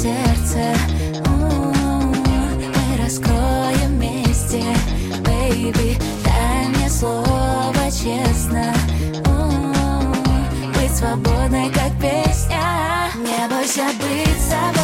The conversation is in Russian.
сердце. Мы раскроем вместе, baby. Дай мне слово честно, быть свободной, как песня. Не бойся быть собой.